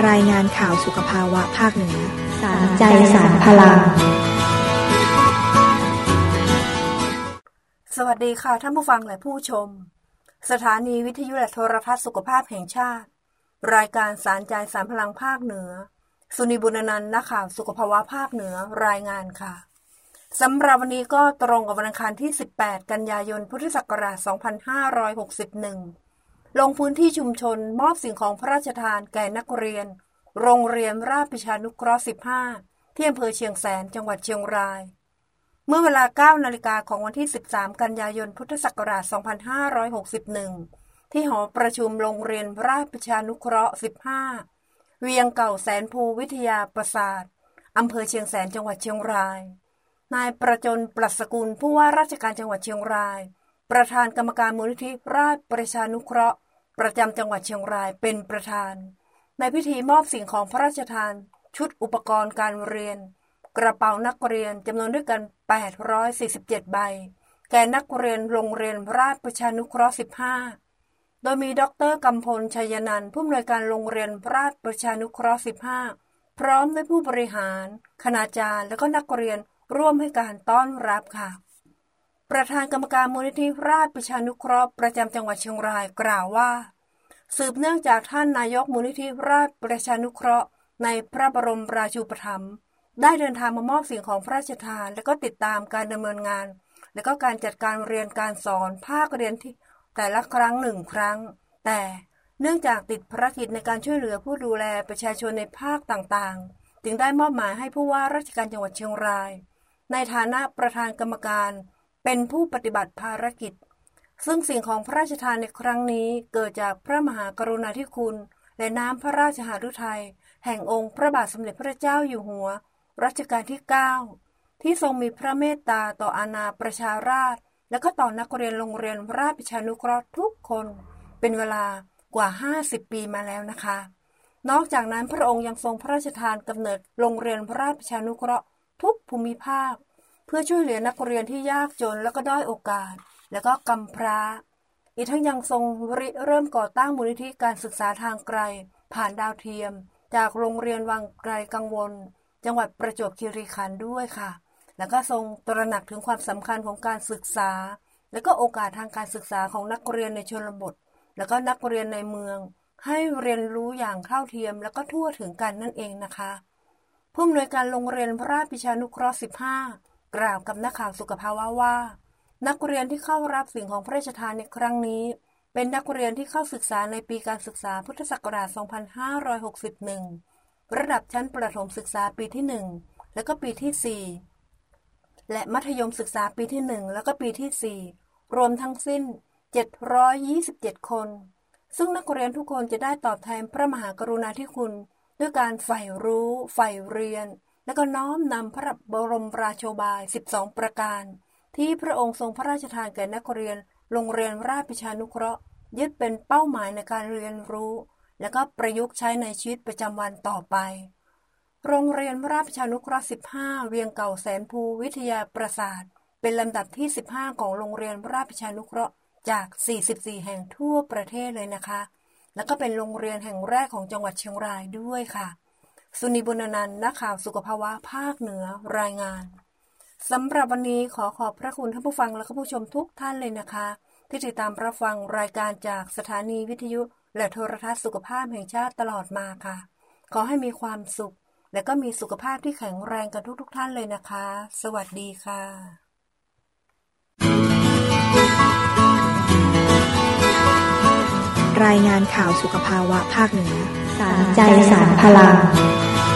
รายงานข่าวสุขภาวะภาคเหนือสารใจสารพลังสวัสดีค่ะท่านผู้ฟังและผู้ชมสถานีวิทยุและโทรทัศน์สุขภาพแห่งชาติรายการสารใจสารพลังภาคเหนือสุนิบุญนันท์นักข่าวสุขภาวะภาคเหนือรายงานค่ะสำหรับวันนี้ก็ตรงกับวันอังคารที่18กันยายนพุทธศักราช2561ลงพื้นที่ชุมชนมอบสิ่งของพระราชทานแก่นักเรียนโรงเรียนราชประชานุเคราะห์15ที่อำเภอเชียงแสนจังหวัดเชียงรายเมื่อเวลา 9 นาฬิกาของวันที่13กันยายนพุทธศักราช2561ที่หอประชุมโรงเรียนราชประชานุเคราะห์15เวียงเก่าแสนภูวิทยาปราสาทอำเภอเชียงแสนจังหวัดเชียงรายนายประจนปรัชกุลผู้ว่าราชการจังหวัดเชียงรายประธานกรรมการมูลนิธิราชประชานุเคราะห์ประจำจังหวัดเชียงรายเป็นประธานในพิธีมอบสิ่งของพระราชทานชุดอุปกรณ์การเรียนกระเป๋านักเรียนจำนวนด้วยกัน847ใบแก่นักเรียนโรงเรียนราชประชานุเคราะห์15โดยมีดร.กำพลชัยนันท์ผู้อำนวยการโรงเรียนราชประชานุเคราะห์15พร้อมด้วยผู้บริหารคณาจารย์และก็นักเรียนร่วมให้การต้อนรับค่ะประธานกรรมการมูลนิธิราชประชานุเคราะห์ประจำจังหวัดเชียงรายกล่าวว่าสืบเนื่องจากท่านนายกมูลนิธิราชประชานุเคราะห์ในพระบรมราชูปถัมภ์ได้เดินทางมามอบสิ่งของพระราชทานและก็ติดตามการดำเนินงานและก็การจัดการเรียนการสอนภาคเรียนที่แต่ละครั้ง1ครั้งแต่เนื่องจากติดภารกิจในการช่วยเหลือผู้ดูแลประชาชนในภาคต่างๆจึงได้มอบหมายให้ผู้ว่าราชการจังหวัดเชียงรายในฐานะประธานกรรมการเป็นผู้ปฏิบัติภารกิจซึ่งสิ่งของพระราชทานในครั้งนี้เกิดจากพระมหากรุณาธิคุณและน้ำพระราชหฤทัยแห่งองค์พระบาทสมเด็จพระเจ้าอยู่หัวรัชกาลที่9ที่ทรงมีพระเมตตาต่ออาณาประชาราษฎร์และก็ต่อนักเรียนโรงเรียนราชประชานุเคราะห์ทุกคนเป็นเวลากว่า50ปีมาแล้วนะคะนอกจากนั้นพระองค์ยังทรงพระราชทานกำเนิดโรงเรียนราชประชานุเคราะห์ทุกภูมิภาคเพื่อช่วยเหลือนักเรียนที่ยากจนและก็ด้อยโอกาสและก็กำพร้าอีกทั้งยังทรงเริ่มก่อตั้งมูลนิธิการศึกษาทางไกลผ่านดาวเทียมจากโรงเรียนวังไกลกังวลจังหวัดประจวบคีรีขันธ์ด้วยค่ะแล้วก็ทรงตระหนักถึงความสำคัญของการศึกษาและก็โอกาสทางการศึกษาของนักเรียนในชนบทและก็นักเรียนในเมืองให้เรียนรู้อย่างเท่าเทียมและก็ทั่วถึงกันนั่นเองนะคะผู้อำนวยการโรงเรียนราชประชานุเคราะห์15กล่าวกับนักข่าวสุขภาวะว่านักเรียนที่เข้ารับสิ่งของพระราชทานในครั้งนี้เป็นนักเรียนที่เข้าศึกษาในปีการศึกษาพุทธศักราช2561ระดับชั้นประถมศึกษาปีที่1และก็ปีที่4และมัธยมศึกษาปีที่1แล้วก็ปีที่4รวมทั้งสิ้น727คนซึ่งนักเรียนทุกคนจะได้ตอบแทนพระมหากรุณาธิคุณด้วยการใฝ่รู้ใฝ่เรียนและก็น้อมนำพระบรมราโชบาย12ประการที่พระองค์ทรงพระราชทานแก่นักเรียนโรงเรียนราชประชานุเคราะห์ยึดเป็นเป้าหมายในการเรียนรู้และก็ประยุกต์ใช้ในชีวิตประจำวันต่อไปโรงเรียนราชประชานุเคราะห์15เวียงเก่าแสนภูวิทยาปราสาทเป็นลำดับที่15ของโรงเรียนราชประชานุเคราะห์จาก44แห่งทั่วประเทศเลยนะคะแล้วก็เป็นโรงเรียนแห่งแรกของจังหวัดเชียงรายด้วยค่ะสุนิบุญนันท์นักข่าวสุขภาวะภาคเหนือรายงานสำหรับวันนี้ขอบพระคุณท่านผู้ฟังและผู้ชมทุกท่านเลยนะคะที่ติดตามรับฟังรายการจากสถานีวิทยุและโทรทัศน์สุขภาพแห่งชาติตลอดมาค่ะขอให้มีความสุขและก็มีสุขภาพที่แข็งแรงกันทุกท่านเลยนะคะสวัสดีค่ะรายงานข่าวสุขภาวะภาคเหนือสารใจสารพลัง